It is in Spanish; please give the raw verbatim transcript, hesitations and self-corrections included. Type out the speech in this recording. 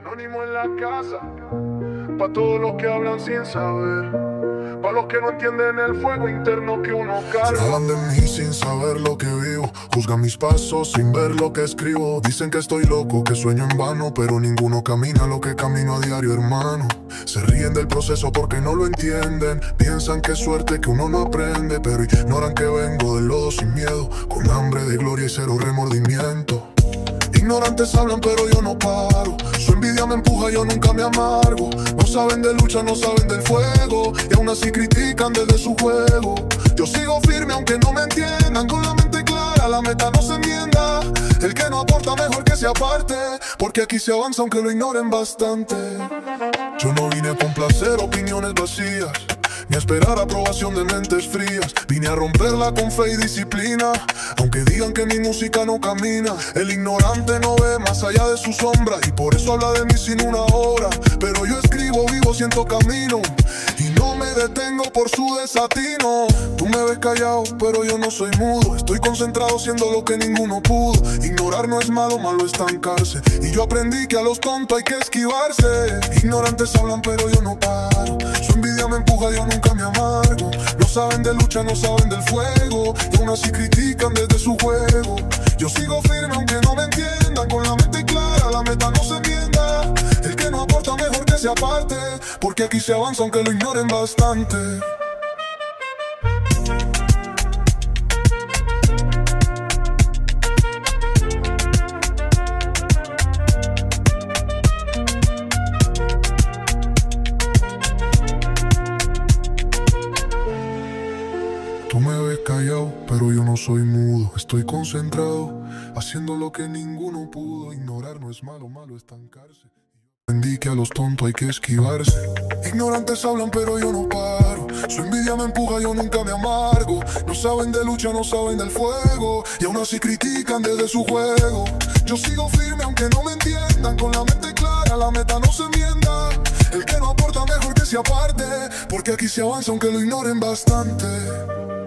Anónimo en la casa, pa' todos los que hablan sin saber, pa' los que no entienden el fuego interno que uno carga. Hablan de mí sin saber lo que vivo, juzgan mis pasos sin ver lo que escribo. Dicen que estoy loco, que sueño en vano, pero ninguno camina lo que camino a diario, hermano. Se ríen del proceso porque no lo entienden, piensan que es suerte que uno no aprende, pero ignoran que vengo del lodo sin miedo, con hambre de gloria y cero remordimiento. Ignorantes hablan pero yo no paro, su envidia me empuja, yo nunca me amargo. No saben de lucha, no saben del fuego, y aún así critican desde su juego. Yo sigo firme aunque no me entiendan, con la mente clara, la meta no se enmienda. El que no aporta mejor que se aparte, porque aquí se avanza aunque lo ignoren bastante. Yo no vine a complacer opiniones vacías, ni a esperar aprobación de mentes frías. Vine a romperla con fe y disciplina, aunque digan que mi música no camina. El ignorante no ve más allá de su sombra, y por eso habla de mí sin una hora. Pero yo escribo, vivo, siento camino, y no me detengo por su desatino. Tú me ves callado, pero yo no soy mudo. Estoy concentrado siendo lo que ninguno pudo. Ignorar no es malo, malo estancarse, y yo aprendí que a los tontos hay que esquivarse. Ignorantes hablan pero yo no paro, su envidia me empuja, yo nunca me amargo. No saben de lucha, no saben del fuego, y aún así critican desde su juego. Yo sigo firme aunque no me entiendan, con la mente clara, la meta no se enmienda. El que no aporta mejor que se aparte, porque aquí se avanza aunque lo ignoren bastante. Tú me ves callado, pero yo no soy mudo. Estoy concentrado, haciendo lo que ninguno pudo. Ignorar no es malo, malo estancarse. Aprendí que a los tontos hay que esquivarse. Ignorantes hablan, pero yo no paro. Su envidia me empuja, yo nunca me amargo. No saben de lucha, no saben del fuego, y aún así critican desde su juego. Yo sigo firme aunque no me entiendan, con la mente clara, la meta no se enmienda. El que no aporta mejor que se aparte, porque aquí se avanza aunque lo ignoren bastante.